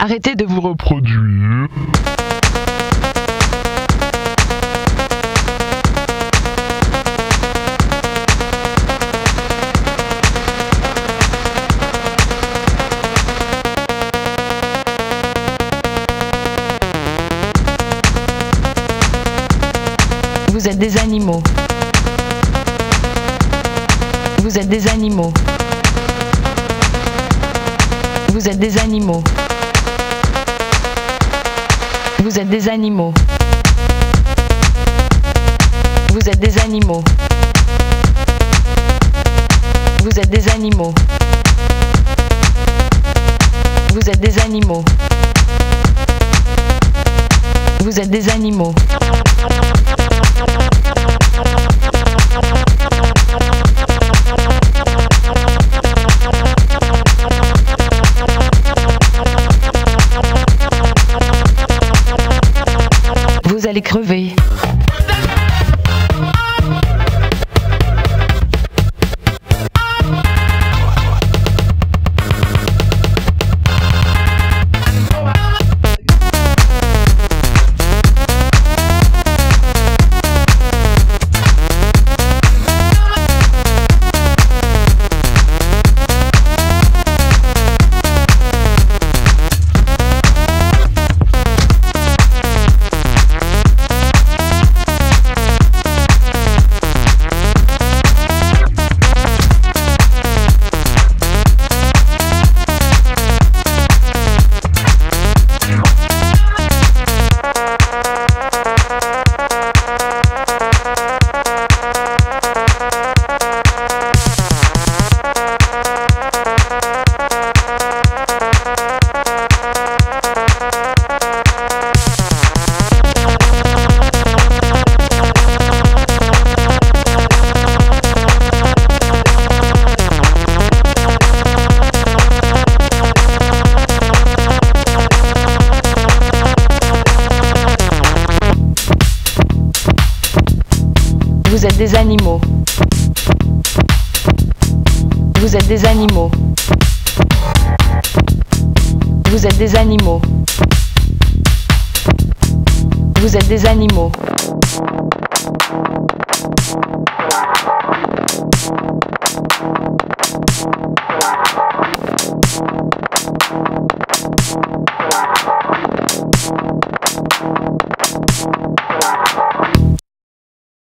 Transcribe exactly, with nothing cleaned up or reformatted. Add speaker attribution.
Speaker 1: Arrêtez de vous reproduire.
Speaker 2: Vous êtes des animaux. Vous êtes des animaux. Vous êtes des animaux. Vous êtes des animaux. Vous êtes des animaux. Vous êtes des animaux. Vous êtes des animaux. Vous êtes des animaux. Vous allez crever. Vous êtes des animaux. Vous êtes des animaux. Vous êtes des animaux. Vous êtes des animaux.